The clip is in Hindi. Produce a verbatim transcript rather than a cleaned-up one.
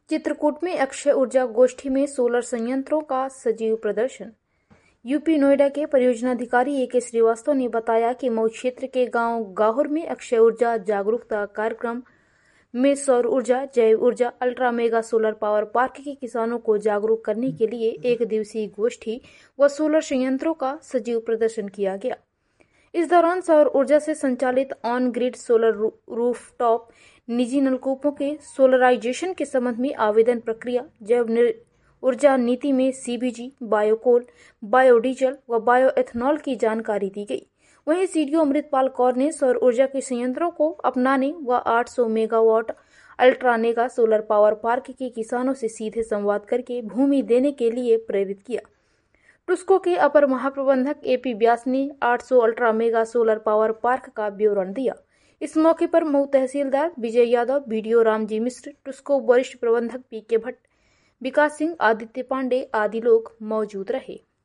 चित्रकूट में अक्षय ऊर्जा गोष्ठी में सोलर संयंत्रों का सजीव प्रदर्शन। यूपी नोएडा के परियोजना अधिकारी ए के श्रीवास्तव ने बताया कि मऊ क्षेत्र के गांव गाहुर में अक्षय ऊर्जा जागरूकता कार्यक्रम में सौर ऊर्जा, जैव ऊर्जा, ultra mega solar power park के किसानों को जागरूक करने के लिए एक दिवसीय गोष्ठी व सोलर संयंत्रों का सजीव प्रदर्शन किया गया। इस दौरान सौर ऊर्जा से संचालित ऑन ग्रिड सोलर रूफटॉप निजी नलकूपों के सोलराइजेशन के संबंध में आवेदन प्रक्रिया, जैव ऊर्जा नीति में सीबीजी, बायोकोल, बायोडीजल व बायोएथनॉल की जानकारी दी गई। वहीं सीडीओ अमृतपाल कौर ने सौर ऊर्जा के संयंत्रों को अपनाने व आठ सौ megawatt ultra mega solar power park के किसानों से सीधे संवाद करके भूमि देने के लिए प्रेरित किया। टुस्को के अपर महाप्रबंधक एपी व्यास ने आठ सौ ultra mega solar power park का विवरण दिया। इस मौके पर मऊ तहसीलदार विजय यादव, बीडीओ रामजी मिश्र, टुस्को वरिष्ठ प्रबंधक पी के भट्ट, विकास सिंह, आदित्य पांडे आदि लोग मौजूद रहे।